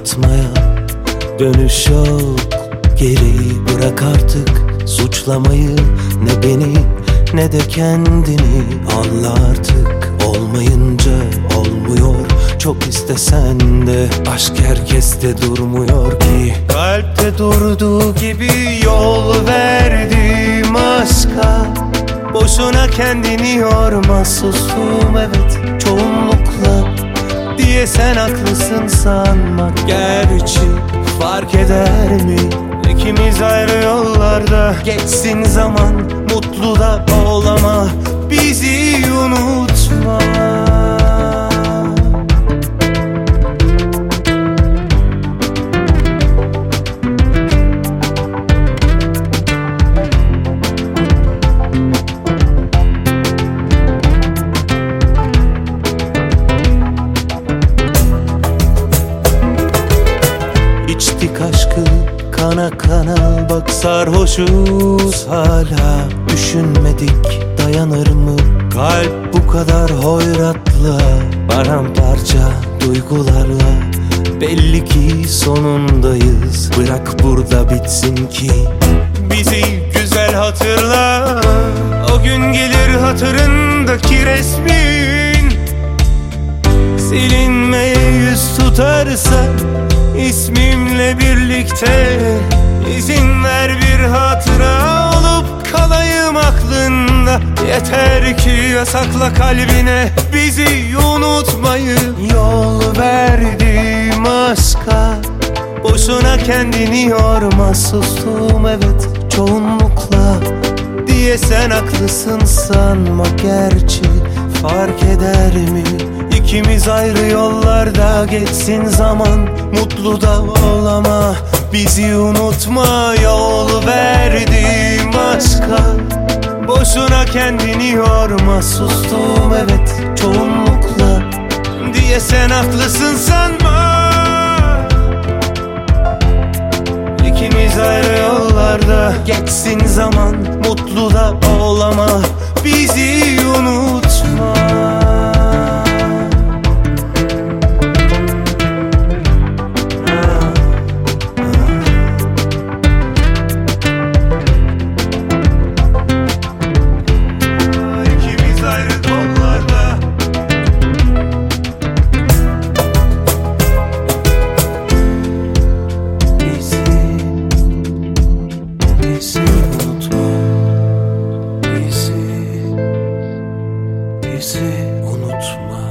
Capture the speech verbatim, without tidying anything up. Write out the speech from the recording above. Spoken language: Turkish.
anlatmaya. Dönüş yok, geri bırak artık suçlamayı. Ne beni ne de kendini anla artık. Olmayınca olmuyor, çok istesen de. Aşk herkeste durmuyor ki. Kalpte durduğu gibi yol verdim aşka. Boşuna kendini yorma, sustum evet çoğunlukla. Diye sen haklısın sanma, gerçi fark eder mi? İkimiz ayrı yollarda, geçsin zaman, mutlu da ol ama bizi unutma. İçtik aşkı kana kana, bak sarhoşuz hala. Düşünmedik dayanır mı kalp bu kadar hoyratla. Paramparça duygularla, belli ki sonundayız. Bırak burada bitsin ki bizi güzel hatırla. O gün gelir hatırındaki resmin, silinmeye yüz tutarsa İsmimle birlikte. İzin ver bir hatıra olup kalayım aklında. Yeter ki yasakla kalbine bizi unutmayı. Yol verdim aşka, boşuna kendini yorma, sustum evet çoğunlukla. Diye sen haklısın sanma, gerçi fark eder mi? İkimiz ayrı yollarda, geçsin zaman, mutlu da ol ama bizi unutma. Yol verdim aşka, boşuna kendini yorma, sustum evet çoğunlukla. Diye sen haklısın sanma. İkimiz ayrı yollarda, geçsin zaman, mutlu da ol ama bizi unutma. Bizi unutma.